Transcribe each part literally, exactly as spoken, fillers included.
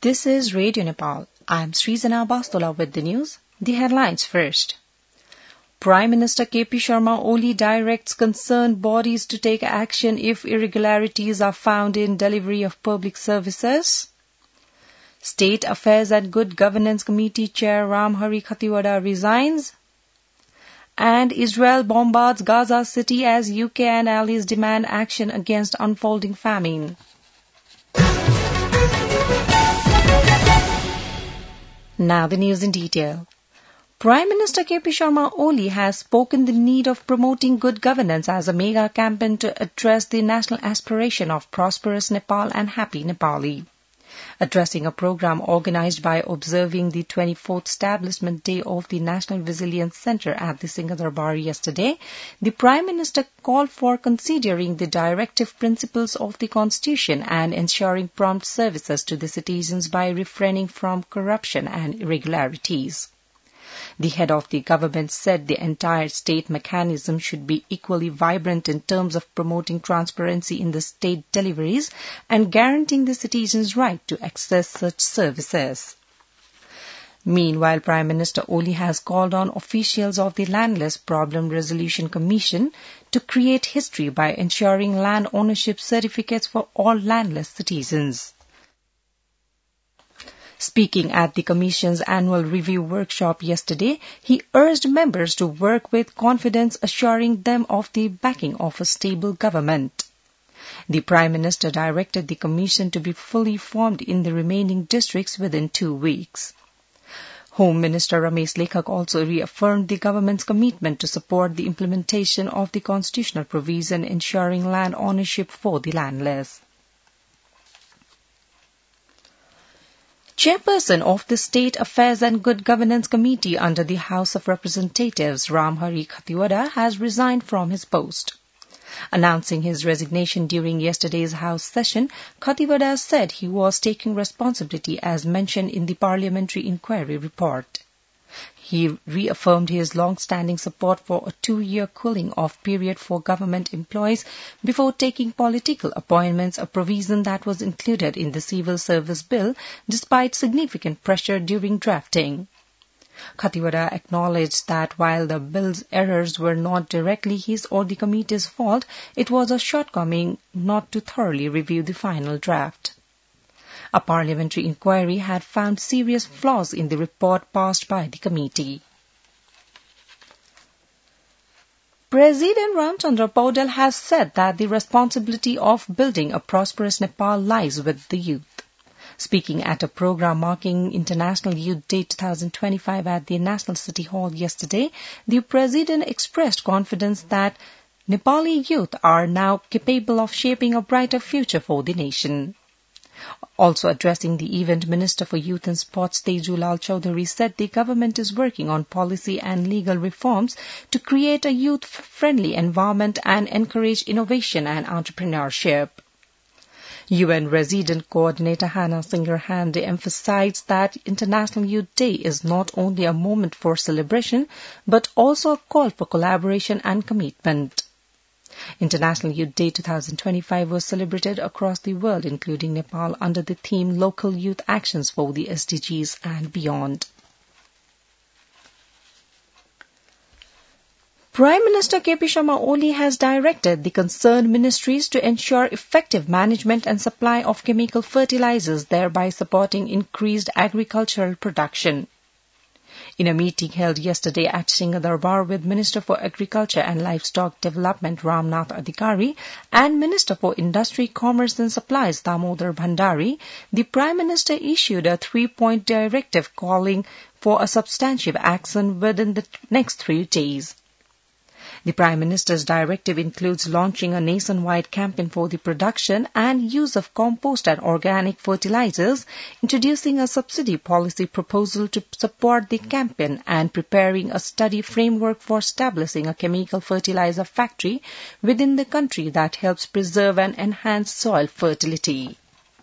This is Radio Nepal. I am Srizana Bastola with the news. The headlines first. Prime Minister K P Sharma Oli directs concerned bodies to take action if irregularities are found in delivery of public services. State Affairs and Good Governance Committee Chair Ramhari Khatiwada resigns. And Israel bombards Gaza City as U K and allies demand action against unfolding famine. Now the news in detail. Prime Minister K P Sharma Oli has spoken the need of promoting good governance as a mega campaign to address the national aspiration of prosperous Nepal and happy Nepali. Addressing a program organized by observing the twenty-fourth establishment day of the National Resilience Centre at the Singh Darbar yesterday, the Prime Minister called for considering the directive principles of the Constitution and ensuring prompt services to the citizens by refraining from corruption and irregularities. The head of the government said the entire state mechanism should be equally vibrant in terms of promoting transparency in the state deliveries and guaranteeing the citizens' right to access such services. Meanwhile, Prime Minister Oli has called on officials of the Landless Problem Resolution Commission to create history by ensuring land ownership certificates for all landless citizens. Speaking at the Commission's annual review workshop yesterday, he urged members to work with confidence, assuring them of the backing of a stable government. The Prime Minister directed the Commission to be fully formed in the remaining districts within two weeks. Home Minister Ramesh Lekhak also reaffirmed the government's commitment to support the implementation of the constitutional provision ensuring land ownership for the landless. Chairperson of the State Affairs and Good Governance Committee under the House of Representatives, Ramhari Khatiwada, has resigned from his post. Announcing his resignation during yesterday's House session, Khatiwada said he was taking responsibility as mentioned in the Parliamentary Inquiry report. He reaffirmed his long-standing support for a two-year cooling-off period for government employees before taking political appointments, a provision that was included in the Civil Service Bill despite significant pressure during drafting. Khatiwada acknowledged that while the bill's errors were not directly his or the committee's fault, it was a shortcoming not to thoroughly review the final draft. A parliamentary inquiry had found serious flaws in the report passed by the committee. President Ramchandra Paudel has said that the responsibility of building a prosperous Nepal lies with the youth. Speaking at a program marking International Youth Day twenty twenty-five at the National City Hall yesterday, the President expressed confidence that Nepali youth are now capable of shaping a brighter future for the nation. Also addressing the event, Minister for Youth and Sports Teju Lal Chaudhary said the government is working on policy and legal reforms to create a youth-friendly environment and encourage innovation and entrepreneurship. U N Resident Coordinator Hannah Singer-Hande emphasized that International Youth Day is not only a moment for celebration, but also a call for collaboration and commitment. International Youth Day twenty twenty-five was celebrated across the world, including Nepal, under the theme Local Youth Actions for the S D Gs and Beyond. Prime Minister K P Sharma Oli has directed the concerned ministries to ensure effective management and supply of chemical fertilizers, thereby supporting increased agricultural production. In a meeting held yesterday at Singh Darbar with Minister for Agriculture and Livestock Development Ramnath Adhikari and Minister for Industry, Commerce and Supplies Damodar Bhandari, the Prime Minister issued a three-point directive calling for a substantive action within the next three days. The Prime Minister's directive includes launching a nationwide campaign for the production and use of compost and organic fertilizers, introducing a subsidy policy proposal to support the campaign, and preparing a study framework for establishing a chemical fertilizer factory within the country that helps preserve and enhance soil fertility.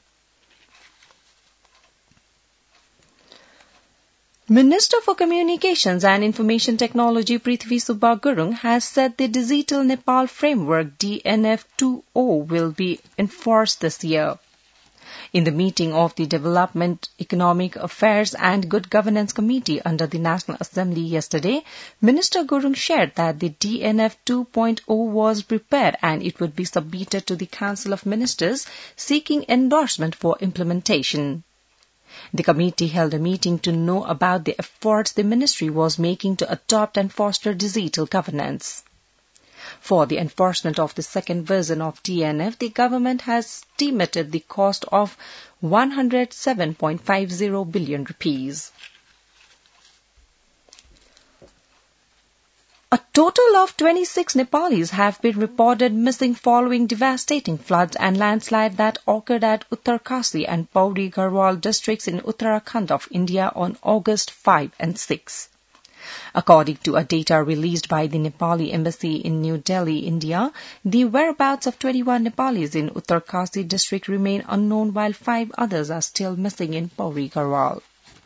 Minister for Communications and Information Technology Prithvi Subba Gurung has said the Digital Nepal Framework D N F two point oh will be enforced this year. In the meeting of the Development, Economic Affairs and Good Governance Committee under the National Assembly yesterday, Minister Gurung shared that the D N F two point oh was prepared and it would be submitted to the Council of Ministers seeking endorsement for implementation. The committee held a meeting to know about the efforts the ministry was making to adopt and foster digital governance. For the enforcement of the second version of D N F, the government has estimated the cost of one hundred seven point five zero billion rupees. A total of twenty-six Nepalis have been reported missing following devastating floods and landslide that occurred at Uttarkasi and Pauri Garhwal districts in Uttarakhand of India on August fifth and sixth. According to a data released by the Nepali Embassy in New Delhi, India, the whereabouts of twenty-one Nepalis in Uttarkasi district remain unknown while five others are still missing in Pauri Garhwal.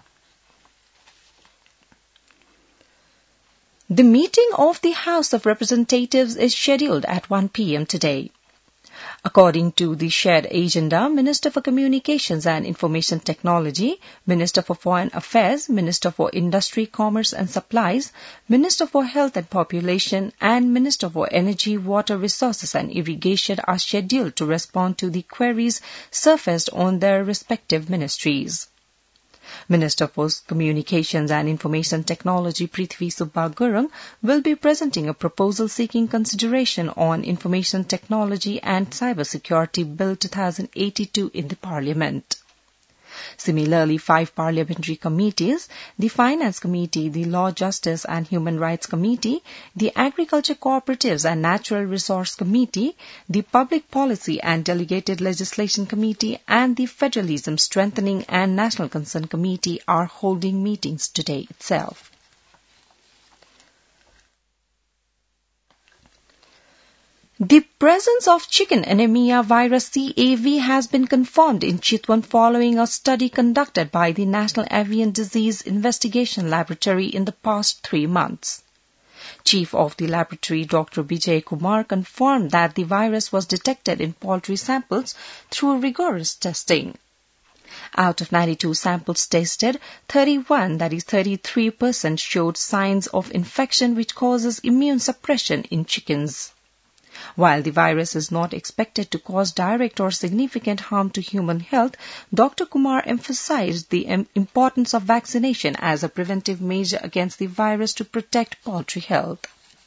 The meeting of the House of Representatives is scheduled at one p m today. According to the shared agenda, Minister for Communications and Information Technology, Minister for Foreign Affairs, Minister for Industry, Commerce and Supplies, Minister for Health and Population, and Minister for Energy, Water Resources and Irrigation are scheduled to respond to the queries surfaced on their respective ministries. Minister for Communications and Information Technology Prithvi Subba Gurung will be presenting a proposal seeking consideration on Information Technology and Cybersecurity Bill two thousand eighty-two in the Parliament. Similarly, five parliamentary committees, the Finance Committee, the Law, Justice and Human Rights Committee, the Agriculture Cooperatives and Natural Resource Committee, the Public Policy and Delegated Legislation Committee, and the Federalism Strengthening and National Concern Committee are holding meetings today itself. The presence of chicken anemia virus C A V has been confirmed in Chitwan following a study conducted by the National Avian Disease Investigation Laboratory in the past three months. Chief of the laboratory, Doctor Bijay Kumar, confirmed that the virus was detected in poultry samples through rigorous testing. Out of ninety-two samples tested, thirty-one, that is thirty-three percent, showed signs of infection which causes immune suppression in chickens. While the virus is not expected to cause direct or significant harm to human health, Doctor Kumar emphasized the importance of vaccination as a preventive measure against the virus to protect poultry health.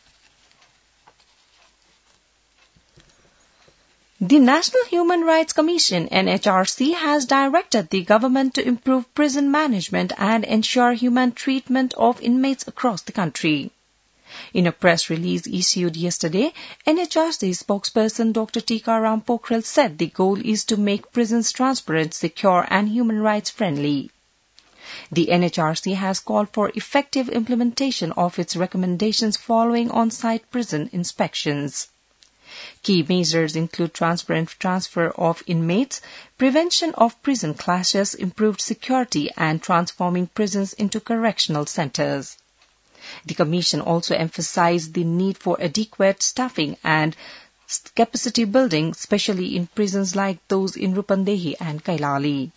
The National Human Rights Commission, N H R C, has directed the government to improve prison management and ensure humane treatment of inmates across the country. In a press release issued yesterday, N H R C spokesperson Doctor Tikaram Pokhrel said the goal is to make prisons transparent, secure and human rights friendly. The N H R C has called for effective implementation of its recommendations following on-site prison inspections. Key measures include transparent transfer of inmates, prevention of prison clashes, improved security and transforming prisons into correctional centers. The Commission also emphasized the need for adequate staffing and capacity building, especially in prisons like those in Rupandehi and Kailali.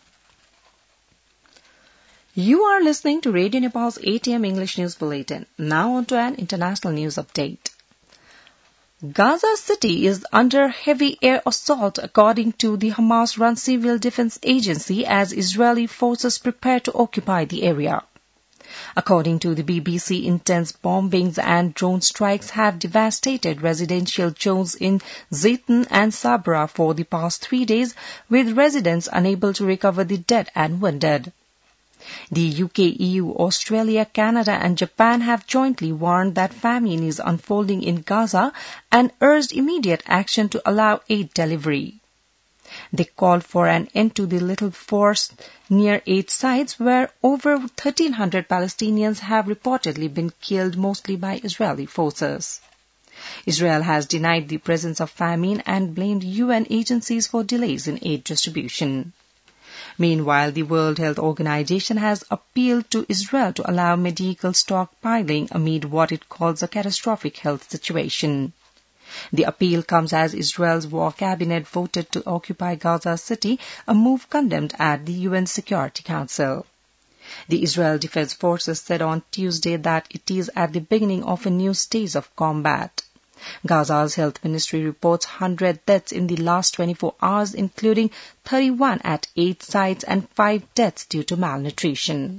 You are listening to Radio Nepal's eight a m English News Bulletin. Now on to an international news update. Gaza City is under heavy air assault according to the Hamas-run Civil Defense Agency as Israeli forces prepare to occupy the area. According to the B B C, intense bombings and drone strikes have devastated residential zones in Zaytun and Sabra for the past three days, with residents unable to recover the dead and wounded. The U K, E U, Australia, Canada and Japan have jointly warned that famine is unfolding in Gaza and urged immediate action to allow aid delivery. They called for an end to the little force near eight sites where over thirteen hundred Palestinians have reportedly been killed, mostly by Israeli forces. Israel has denied the presence of famine and blamed U N agencies for delays in aid distribution. Meanwhile, the World Health Organization has appealed to Israel to allow medical stockpiling amid what it calls a catastrophic health situation. The appeal comes as Israel's war cabinet voted to occupy Gaza City, a move condemned at the U N Security Council. The Israel Defense Forces said on Tuesday that it is at the beginning of a new stage of combat. Gaza's health ministry reports one hundred deaths in the last twenty-four hours, including thirty-one at eight sites and five deaths due to malnutrition.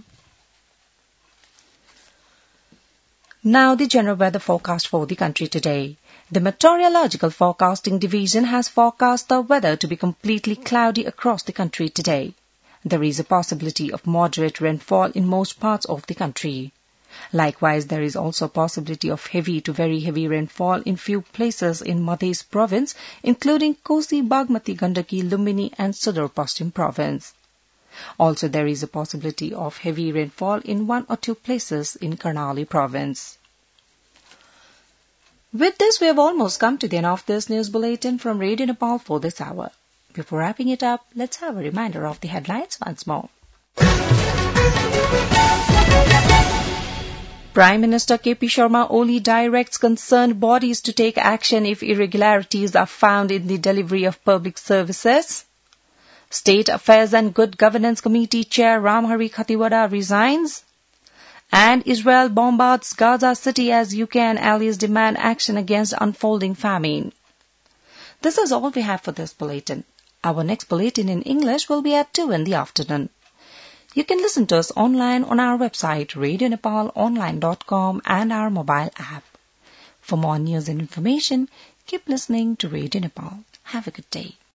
Now the general weather forecast for the country today. The Meteorological Forecasting Division has forecast the weather to be completely cloudy across the country today. There is a possibility of moderate rainfall in most parts of the country. Likewise, there is also a possibility of heavy to very heavy rainfall in few places in Madhya province, including Kosi, Bagmati, Gandaki, Lumbini and Sudur Paschim province. Also, there is a possibility of heavy rainfall in one or two places in Karnali province. With this, we have almost come to the end of this news bulletin from Radio Nepal for this hour. Before wrapping it up, let's have a reminder of the headlines once more. Prime Minister K P Sharma Oli directs concerned bodies to take action if irregularities are found in the delivery of public services. State Affairs and Good Governance Committee Chair Ramhari Khatiwada resigns. And Israel bombards Gaza City as U K and allies demand action against unfolding famine. This is all we have for this bulletin. Our next bulletin in English will be at two in the afternoon. You can listen to us online on our website radio nepal online dot com and our mobile app. For more news and information, keep listening to Radio Nepal. Have a good day.